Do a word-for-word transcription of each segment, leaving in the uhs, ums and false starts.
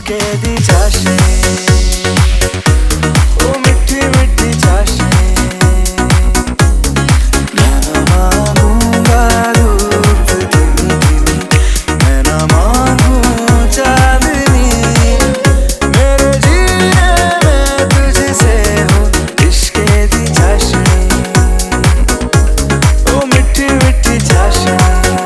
इश्के दी चाशनी ओ मिठी मिठी चाशनी मैं ना मांगूंगा धूप धीमी धीमी मैं ना मांगूं चांदनी मेरे जीने में तुझसे हो इश्के दी चाशनी ओ मिठी मिठी चाशनी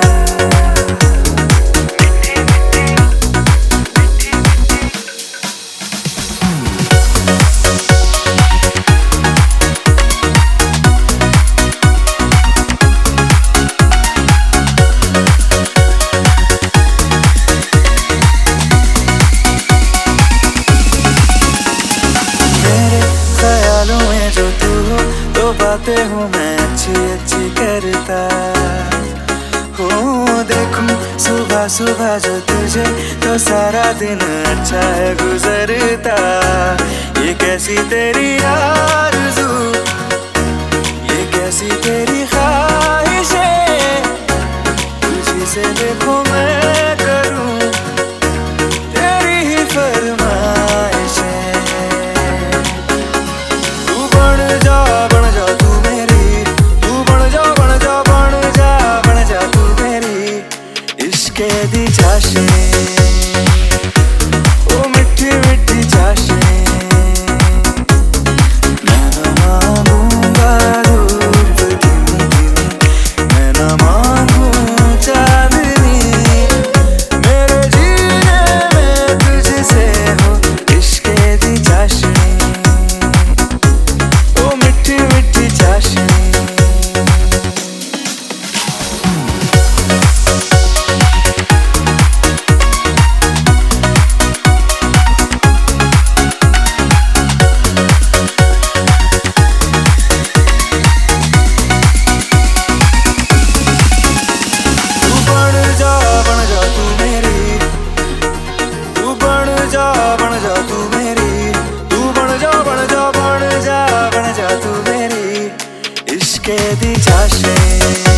जो तू हो तो बातें हूँ मैं अच्छी अच्छी करता हूँ देखूं सुबह सुबह जो तुझे तो सारा दिन अच्छा है गुजरता ये कैसी तेरी आरज़ू ये कैसी तेरी ख्वाहिशें तुझी से देखो मैं करूँ तेरी ही फरमाइशें इश्के दी चाशनी ओ मिठी मिठी चाशनी मैं ना मांगूंगा धूप धीमी धीमी मैं ना मांगूं चांदनी मेरे जीने में तुझसे हो इश्के दी चाशनी ओ मिठी मिठी चाशनी बन जा तू मेरी तू बन जा बन जा बन जा बन जा तू मेरी इश्के दी चाशनी।